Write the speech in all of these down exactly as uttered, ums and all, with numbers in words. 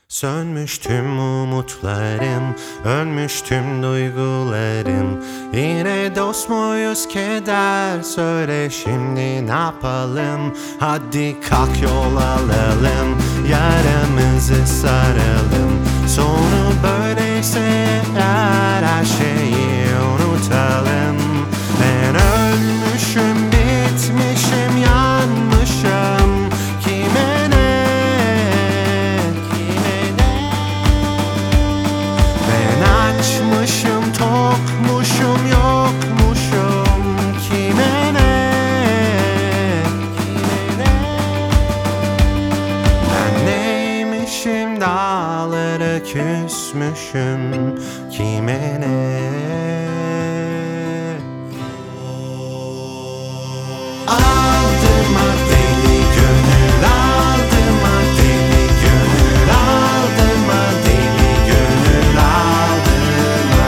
Sönmüş tüm umutlarım, ölmüş tüm duygularım. Yine dost muyuz keder, söyle şimdi ne yapalım? Hadi kalk yol alalım, yaramızı saralım. Sonu böyleyse eğer her şeyi unutalım. Ben ölmüşüm, bitmişim, yanmışım. Kime ne, kime ne? Ben açmışım, tokmuşum, yokmuşum. Kime ne, kime ne? Ben neymişim, dağlara küsmüşüm. Kime ne? Aldıma deli gönül, aldıma deli gönül, aldıma deli gönül, aldıma.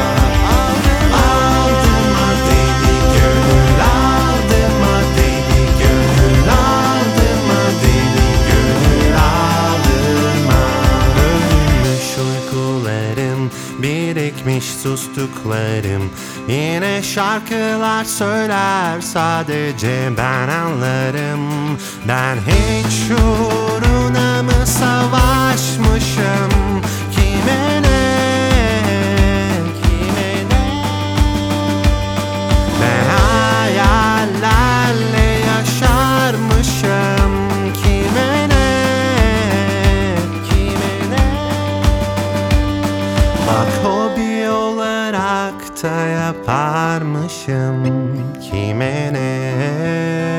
Aldıma deli gönül, aldıma deli gönül, aldıma deli gönül, aldıma. Ölmüş uykularım, birikmiş sustuklarım. Yine şarkılar söyler, sadece ben anlarım. Ben hiç uğruna mı savaşmışım? Kime ne, kime ne? Ben hayallerle yaşarmışım. Kime ne, kime ne? Bak hobi olarak da yaparmışım. Kime ne?